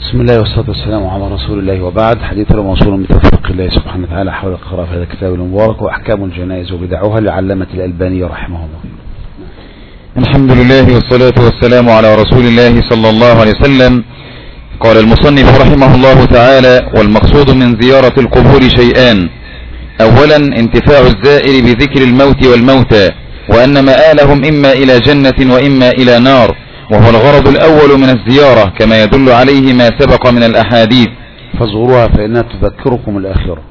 بسم الله والصلاة والسلام على رسول الله وبعد. حديثنا موصول بتوفيق الله سبحانه وتعالى حول القراءة في هذا الكتاب المبارك وأحكام الجنائز وبدعها لعلامة الألباني رحمه الله. الحمد لله والصلاة والسلام على رسول الله صلى الله عليه وسلم. قال المصنف رحمه الله تعالى: والمقصود من زيارة القبور شيئان: أولا انتفاع الزائر بذكر الموت والموتى، وأن مآلهم إما إلى جنة وإما إلى نار، وهو الغرض الأول من الزيارة كما يدل عليه ما سبق من الأحاديث. فزوروها فإنها تذكركم الآخرة.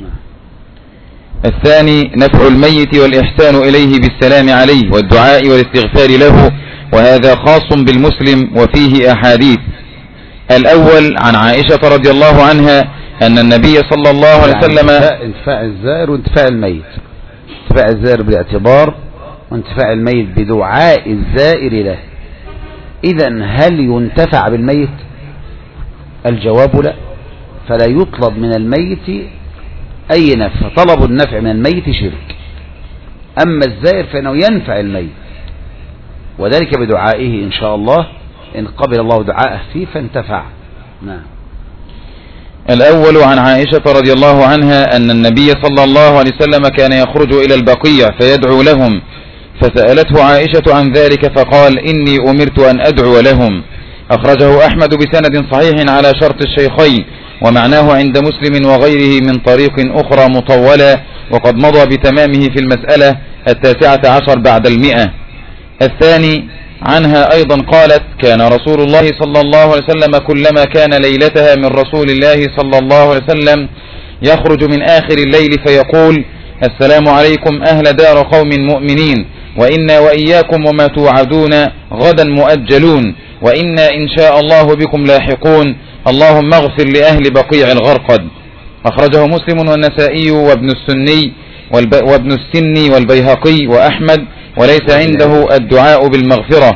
الثاني نفع الميت والإحسان إليه بالسلام عليه والدعاء والاستغفار له، وهذا خاص بالمسلم وفيه أحاديث. الأول عن عائشة رضي الله عنها أن النبي صلى الله عليه وسلم انتفاع الزائر وانتفاع الميت، انتفاع الزائر بالاعتبار وانتفاع الميت بدعاء الزائر له. إذن هل ينتفع بالميت؟ الجواب لا، فلا يطلب من الميت أي نفع، طلب النفع من الميت شرك. أما الزائر فإنه ينفع الميت، وذلك بدعائه إن شاء الله، إن قبل الله دعاءه فيه فانتفع. نعم. الأول عن عائشة رضي الله عنها أن النبي صلى الله عليه وسلم كان يخرج إلى البقيع فيدعو لهم، فسألته عائشة عن ذلك فقال: إني أمرت أن أدعو لهم. أخرجه أحمد بسند صحيح على شرط الشيخين، ومعناه عند مسلم وغيره من طريق أخرى مطولة، وقد مضى بتمامه في المسألة 19 بعد 100. الثاني عنها أيضا قالت: كان رسول الله صلى الله عليه وسلم كلما كان ليلتها من رسول الله صلى الله عليه وسلم يخرج من آخر الليل فيقول: السلام عليكم أهل دار قوم مؤمنين، وإنا وإياكم وما توعدون غدا مؤجلون، وإنا إن شاء الله بكم لاحقون، اللهم اغفر لأهل بقيع الغرقد. أخرجه مسلم والنسائي وابن السني والبيهقي وأحمد، وليس عنده الدعاء بالمغفرة.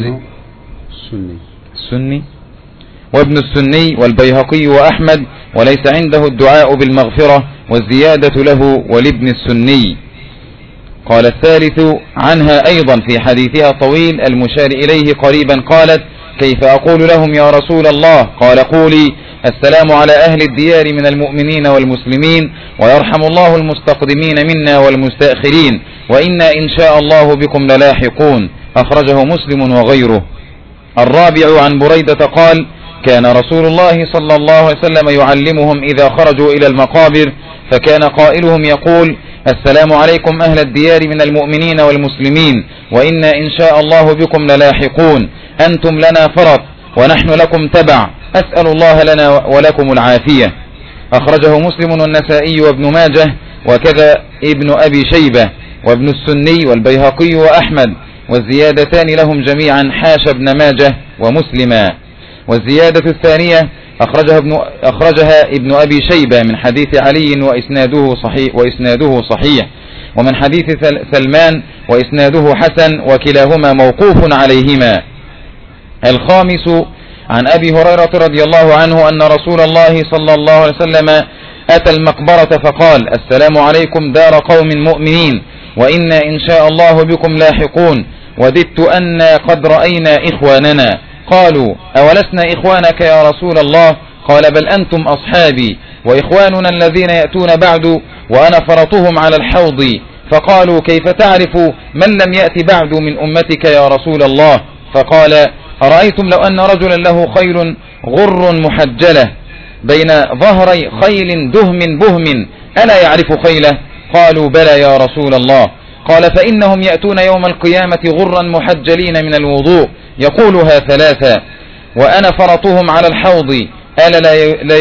السني وابن السني والبيهقي وأحمد، وليس عنده الدعاء بالمغفرة، والزيادة له ولابن السني. قال الثالث عنها أيضا في حديثها طويل المشار إليه قريبا قالت: كيف أقول لهم يا رسول الله؟ قال: قولي: السلام على أهل الديار من المؤمنين والمسلمين، ويرحم الله المستقدمين منا والمستأخرين، وإنا إن شاء الله بكم للاحقون. أخرجه مسلم وغيره. الرابع عن بريدة قال: كان رسول الله صلى الله عليه وسلم يعلمهم إذا خرجوا إلى المقابر، فكان قائلهم يقول: السلام عليكم أهل الديار من المؤمنين والمسلمين، وإنا إن شاء الله بكم للاحقون، أنتم لنا فرط ونحن لكم تبع، أسأل الله لنا ولكم العافية. أخرجه مسلم والنسائي وابن ماجه، وكذا ابن أبي شيبة وابن السني والبيهقي وأحمد، والزيادتان لهم جميعا حاشا ابن ماجه ومسلما. والزيادة الثانية أخرجها ابن أبي شيبة من حديث علي وإسناده صحيح، ومن حديث سلمان وإسناده حسن، وكلاهما موقوف عليهما. الخامس عن أبي هريرة رضي الله عنه أن رسول الله صلى الله عليه وسلم أتى المقبرة فقال: السلام عليكم دار قوم مؤمنين، وإنا إن شاء الله بكم لاحقون، وددت أن قد رأينا إخواننا. قالوا: أولسنا إخوانك يا رسول الله؟ قال: بل أنتم أصحابي، وإخواننا الذين يأتون بعد، وأنا فرطهم على الحوض. فقالوا: كيف تعرف من لم يأت بعد من أمتك يا رسول الله؟ فقال: أرأيتم لو أن رجلا له خيل غر محجلة بين ظهري خيل دهم بهم، ألا يعرف خيله؟ قالوا: بلى يا رسول الله. قال: فإنهم يأتون يوم القيامة غرا محجلين من الوضوء، يقولها 3، وأنا فرطهم على الحوض، ألا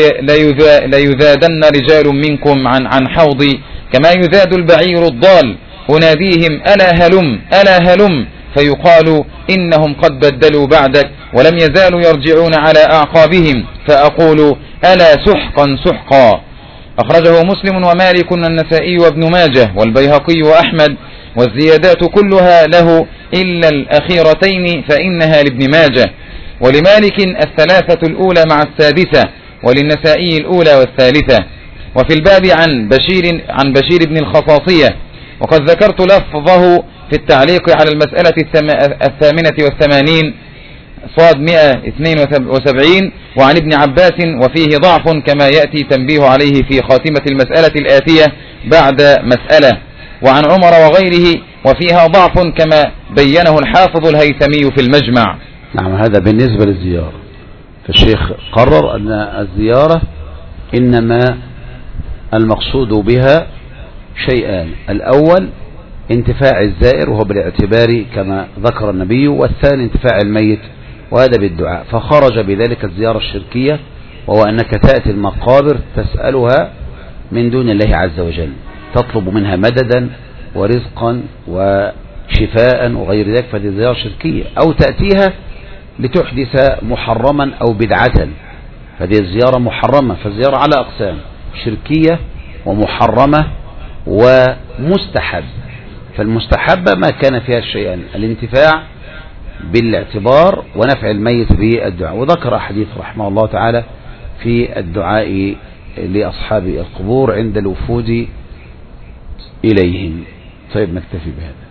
لا يذادن رجال منكم عن حوضي كما يذاد البعير الضال، أناديهم: ألا هلم ألا هلم، فيقال: إنهم قد بدلوا بعدك ولم يزالوا يرجعون على أعقابهم، فأقول: ألا سحقا سحقا. أخرجه مسلم ومالك والنسائي وابن ماجه والبيهقي وأحمد، والزيادات كلها له إلا الأخيرتين فإنها لابن ماجه. ولمالك 3 الأولى مع 6، وللنسائي الأولى والثالثة. وفي الباب عن بشير بن الخصاصية، وقد ذكرت لفظه في التعليق على المسألة 88 صاد 172 وعن ابن عباس وفيه ضعف كما يأتي تنبيه عليه في خاتمة المسألة الآتية بعد مسألة. وعن عمر وغيره وفيها ضعف كما بينه الحافظ الهيثمي في المجمع. نعم، هذا بالنسبة للزيارة. فالشيخ قرر أن الزيارة إنما المقصود بها شيئان: الأول انتفاع الزائر وهو بالاعتبار كما ذكر النبي، والثاني انتفاع الميت وهذا بالدعاء. فخرج بذلك الزيارة الشركية، وهو أنك تأتي المقابر تسألها من دون الله عز وجل، تطلب منها مددا ورزقا وشفاء وغير ذلك، فهذه زيارة شركية. أو تأتيها لتحدث محرما أو بدعة، هذه الزيارة محرمة. فالزيارة على أقسام: شركية ومحرمة ومستحب. فالمستحبة ما كان فيها الشيئان: الانتفاع بالاعتبار ونفع الميت بالدعاء. وذكر حديث رحمه الله تعالى في الدعاء لأصحاب القبور عند الوفود إليهم. طيب، نكتفي بهذا.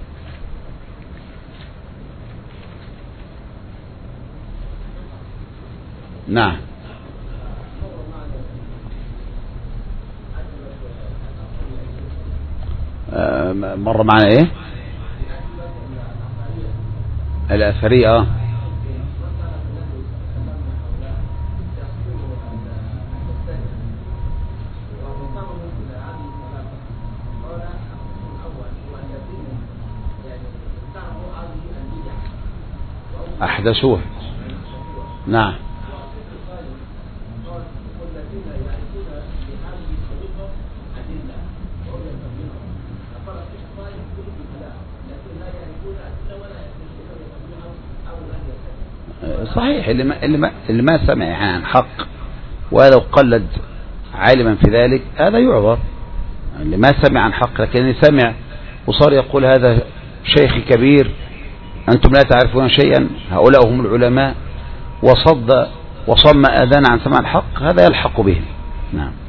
نعم. مر معنا ايه الأثرية. أحدثوها. نعم. صحيح، اللي ما سمع عن حق ولو قلد عالما في ذلك هذا يعذر. اللي ما سمع عن حق، لكن اللي سمع وصار يقول هذا شيخ كبير أنتم لا تعرفون شيئا، هؤلاء هم العلماء، وصم آذان عن سماع الحق، هذا يلحق بهم. نعم.